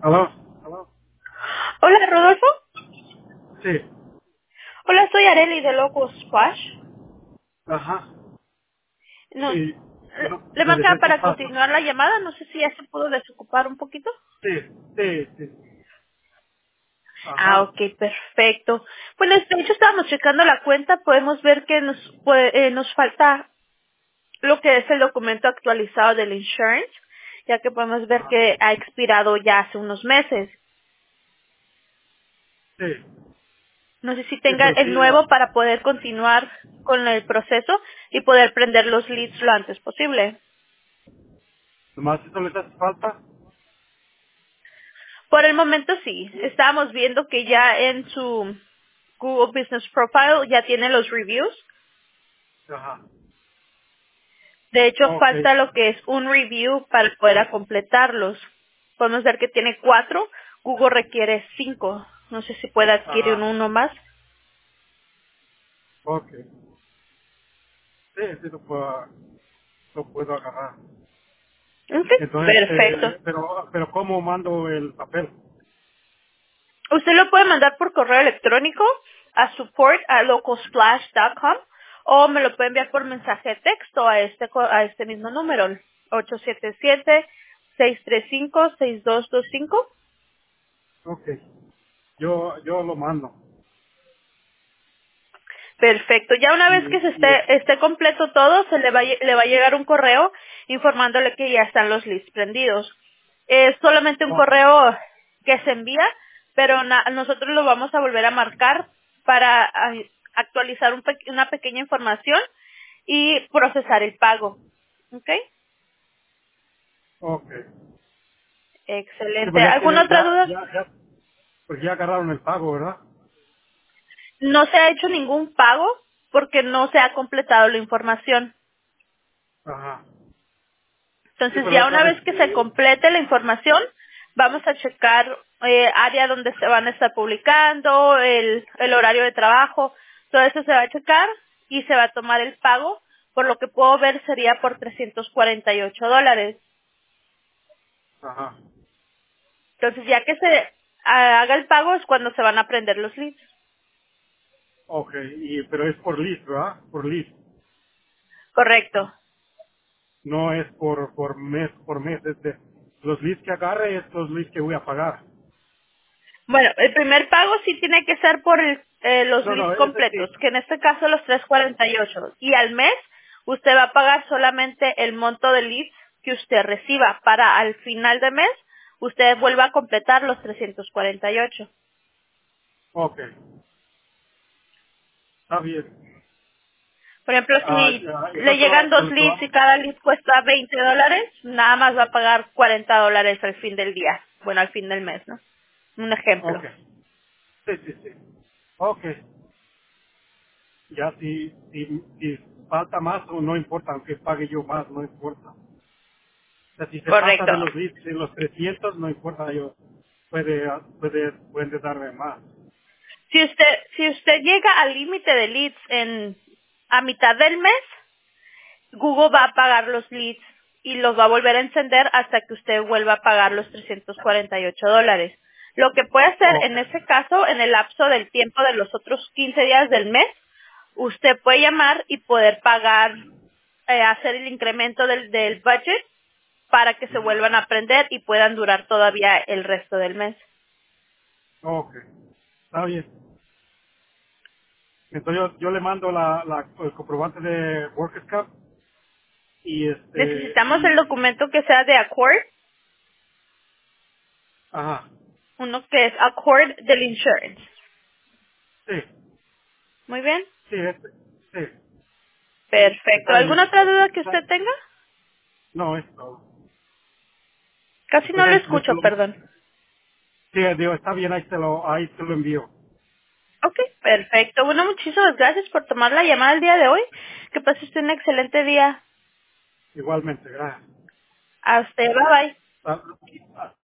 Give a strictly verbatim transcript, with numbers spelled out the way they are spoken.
¿Aló? Hola, Rodolfo. Sí. Hola, soy Areli de Loco Squash. Ajá. No, Sí. le Bueno, le ¿de marcaba qué se para pasa? continuar la llamada. No sé si ya se pudo desocupar un poquito. Sí, sí, sí. Ah, Ajá. ok, perfecto. Bueno, de hecho estábamos checando la cuenta. Podemos ver que nos, pue- eh, nos falta lo que es el documento actualizado del insurance, ya que podemos ver Ajá. que ha expirado ya hace unos meses. Sí. No sé si Sí, tenga pero el sí, la... nuevo para poder continuar con el proceso y poder prender los leads lo antes posible. Nomás eso les hace falta. Por el momento sí. Estábamos viendo que ya en su Google Business Profile ya tiene los reviews. Ajá. De hecho, Ok. falta lo que es un review para poder completarlos. Podemos ver que tiene cuatro. Google requiere cinco. No sé si puede adquirir Ajá. uno más. Ok. Sí, sí lo puedo, lo puedo agarrar. Ok, Entonces, perfecto. eh, pero, pero ¿cómo mando el papel? Usted lo puede mandar por correo electrónico a support a localsplash punto com o me lo puede enviar por mensaje de texto a este co- a este mismo número, ocho siete siete, seis tres cinco, seis dos dos cinco. Ok. Yo, yo lo mando. Perfecto. Ya una vez Y, que se y es... esté, esté completo todo, se le va, a lle- le va a llegar un correo informándole que ya están los leads prendidos. Es solamente un Ok. correo que se envía, pero na- nosotros lo vamos a volver a marcar para ah, actualizar un pe- una pequeña información y procesar el pago. ¿Ok? Ok. Sí, Excelente. pues ya ¿Alguna tiene, otra ya, duda? ya, ya, porque ya agarraron el pago, ¿verdad? No se ha hecho ningún pago porque no se ha completado la información. Ajá. Sí, Entonces pero ya otra una vez, vez que se complete la información, vamos a checar eh, área donde se van a estar publicando, el, el horario de trabajo, todo eso se va a checar y se va a tomar el pago. Por lo que puedo ver sería por trescientos cuarenta y ocho dólares. ajá. Entonces ya que se ah, haga el pago es cuando se van a prender los leads. Ok, y, pero es por list, ¿verdad? Por list. Correcto. No es por, por mes, por mes. Es de, los leads que agarre es los leads que voy a pagar. Bueno, el primer pago sí tiene que ser por el- eh, los No, no, leads ese completos, sí. que en este caso los trescientos cuarenta y ocho. Y ocho. Y al mes usted va a pagar solamente el monto de leads que usted reciba para al final de mes usted vuelva a completar los trescientos cuarenta y ocho. Ok, está bien. Por ejemplo, Ah, si ya, le entonces, llegan lo- dos lo que leads y vamos- cada lead cuesta veinte dólares, nada más va a pagar cuarenta dólares al fin del día. Bueno, al fin del mes, ¿no? Un ejemplo. ok, sí, sí, sí. Ok, ya si, si, si falta más o no importa, aunque pague yo más, no importa. O sea, si se pasa Correcto. de los leads, de los trescientos, no importa, yo puede, puede, puede darme más. Si usted, si usted llega al límite de leads en, a mitad del mes, Google va a pagar los leads y los va a volver a encender hasta que usted vuelva a pagar los trescientos cuarenta y ocho dólares. Lo que puede hacer Ok, en ese caso, en el lapso del tiempo de los otros quince días del mes, usted puede llamar y poder pagar, eh, hacer el incremento del, del budget para que se vuelvan a prender y puedan durar todavía el resto del mes. ok, está bien. Entonces yo, yo le mando la, la- el comprobante de Workers Cup y este, Necesitamos el y, documento que sea de Accord, ajá, uno que es Accord del Insurance. sí, Muy bien. sí, este, sí, Perfecto. está ¿Alguna bien. otra duda que Está- usted tenga? no, es todo. Casi no lo Entonces ahí, ahí te escucho, lo, perdón. sí, digo, está bien, ahí te lo, ahí te lo envío. Ok, perfecto. Bueno, muchísimas gracias por tomar la llamada el día de hoy. Que pase usted un excelente día. Igualmente, gracias. A usted, bye bye. Ah,